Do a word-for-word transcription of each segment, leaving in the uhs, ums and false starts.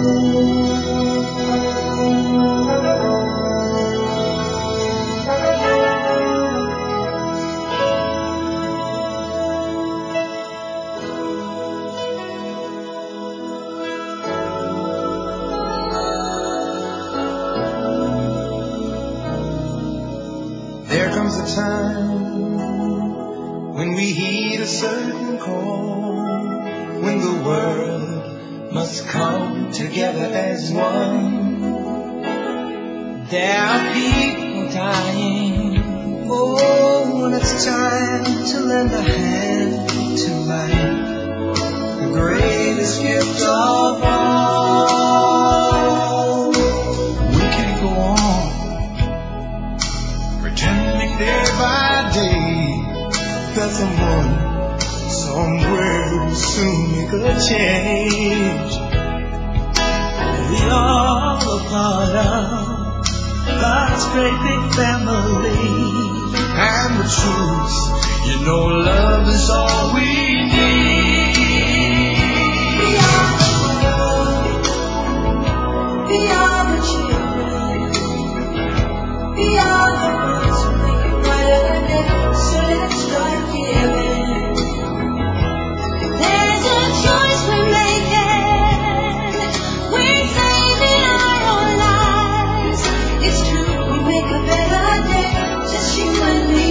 There comes a time when we heed a certain call, when the world must come together as one. There are people dying. Oh, when it's time to lend a hand to life, the greatest gift of all. We can't go on pretending day by day that someone somewhere will soon make a change. We are a part of God's great big family, and the truth, you know, love is all we need. We are the world, we are the children, we are the ones who make it brighter than ever. So let's start giving. There's a choice we're making. We're saving our own lives. It's true, we make a better day, just you and me.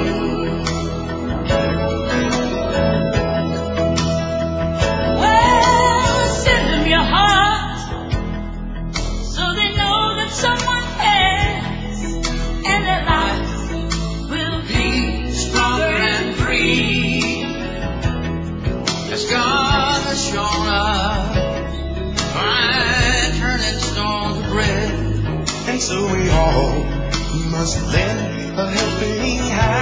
Well, send them your heart, so they know that someone cares, and their lives will be stronger and free. As God has shown us by turning stone to bread, and so we all must lend a helping hand.